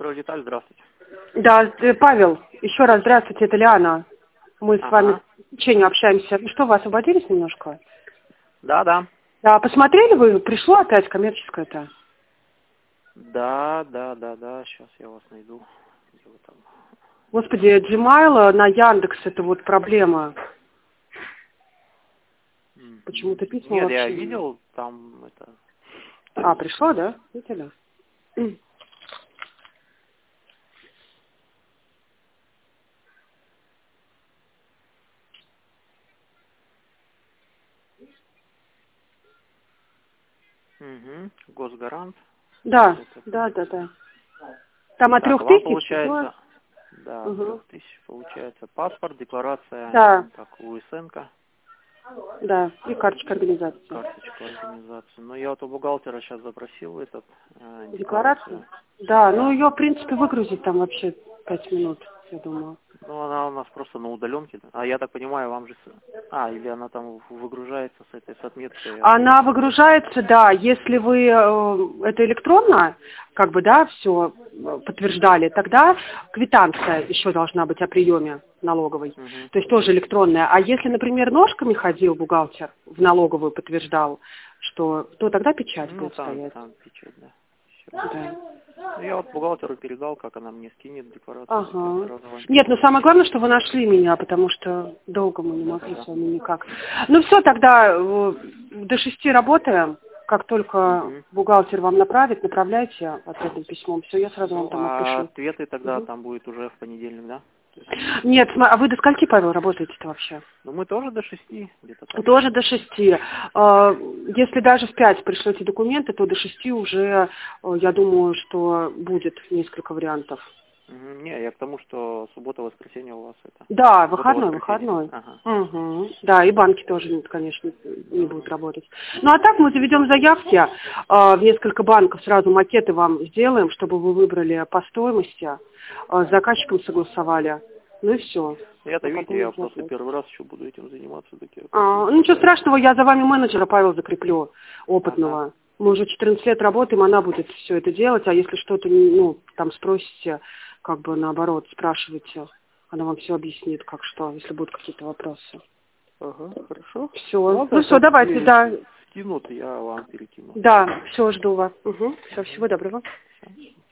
Стройдеталь, здравствуйте. Да, Павел, еще раз здравствуйте, это Лиана. Мы с вами в течение общаемся. Ну что, вы освободились немножко? Да. Да, посмотрели вы, пришло опять коммерческое-то? Да. Сейчас я вас найду. Где вы там? Господи, Gmail на Яндекс это вот проблема. Почему-то письма Нет, вообще я нет. видел, там это... А, пришло, да? Видели? Госгарант. Да. Там от Так, 3000 вам до... получается... Да, Угу. 3000 получается. Паспорт, декларация, Да, так, УСН-ка, да, и карточка организации. карточку организации. Но я вот у бухгалтера сейчас запросил этот Декларацию? декларацию. Да, ну ее, в принципе, выгрузить там вообще 5 минут, я думаю. Ну, она у нас просто на удаленке. А я так понимаю, вам же... или она там выгружается с отметкой. Она выгружается, да, если вы это электронно, как бы, да, все подтверждали, тогда квитанция еще должна быть о приеме налоговой, то есть тоже электронная. А если, например, ножками ходил бухгалтер, в налоговую подтверждал, что, то тогда печать будет стоять. Там печать, да. Да. Я вот бухгалтеру передал, как она мне скинет декларацию. Ага. Нет, но самое главное, что вы нашли меня, потому что долго мы не могли с вами никак. Ну все, тогда до 6 работаем. Как только бухгалтер вам направит, направляйте ответным письмом. Все, я сразу вам там А отпишу. ответы тогда там будет уже в понедельник, да? Нет, а вы до скольки, Павел, работаете-то вообще? Ну мы тоже до 6 где-то так. Тоже до 6. Если даже в 5 пришлете документы, то до 6 уже, я думаю, что будет несколько вариантов. Не, я к тому, что суббота-воскресенье у вас это. Да, выходной. Ага. Угу. Да, и банки тоже, конечно, не будут работать. Ну а так мы заведем заявки в несколько банков, сразу макеты вам сделаем, чтобы вы выбрали по стоимости, с заказчиком согласовали. Ну и все. Я-то, видите, я просто первый раз еще буду этим заниматься. Ничего страшного, я за вами менеджера, Павел, закреплю, опытного. Ага. Мы уже 14 лет работаем, она будет все это делать, а если что-то, там спросите, как бы наоборот, спрашивайте, она вам все объяснит, как что, если будут какие-то вопросы. Ага, хорошо. Все, ну все, давайте, да. Скинут, я вам перекину. Да, все, жду вас. Угу. Все, всего доброго. Все.